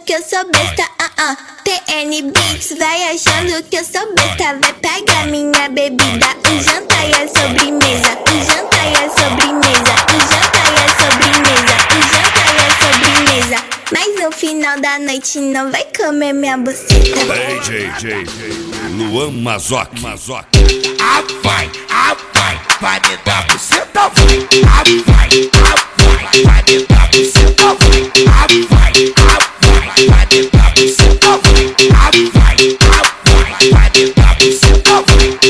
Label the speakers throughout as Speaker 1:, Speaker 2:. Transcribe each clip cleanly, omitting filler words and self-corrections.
Speaker 1: que eu sou besta, TN Beats vai achando que eu sou besta. Vai pegar minha bebida, o jantar e a sobremesa. O jantar e a sobremesa. O jantar e a sobremesa. O jantar e a sobremesa. Mas no final da noite não vai comer minha buceta.
Speaker 2: DJ Luan Mazoc.
Speaker 3: Vai me dar buceta, vai me dar buceta, vai me dar buceta, vai me dar buceta,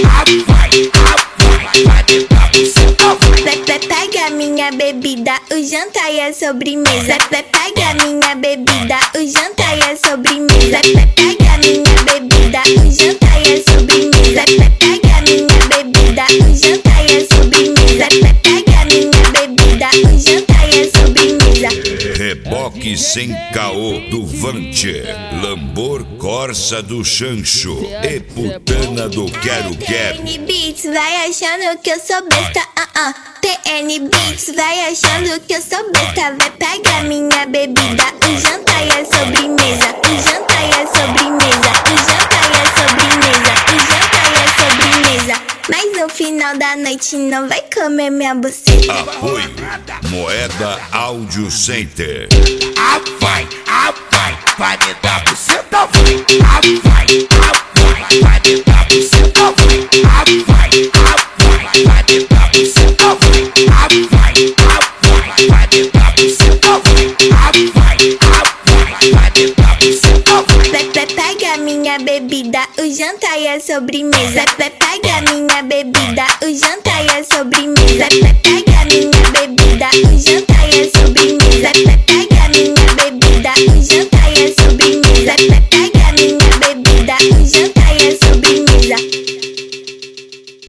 Speaker 1: Vai pegar minha bebida, o jantar e a sobremesa. Vai pegar minha bebida, o jantar e a sobremesa. Vai pegar minha bebida, o jantar e a sobremesa. Vai pegar minha bebida, o jantar e a sobremesa. Vai pegar minha bebida, o jantar e a sobremesa.
Speaker 2: Reboque sem caô do Vante, Lambor Corsa do Chancho e putana do Quero.
Speaker 1: TN Beats vai achando que eu sou besta, TN Beats vai achando que eu sou besta. Vai pegar minha bebida, o jantar e a sobremesa. O jantar e a sobremesa. O jantar e a sobremesa. O jantar e a sobremesa. Mas no final da noite não vai comer minha buceta.
Speaker 2: Apoio Moeda Audio Center.
Speaker 3: vai me dar buceta, vai me dar buceta, vai me dar buceta,
Speaker 1: Vai pegar minha bebida, o jantar e a sobremesa. Vai pegar minha bebida, o jantar e a sobremesa. Vai pegar minha bebida, o jantar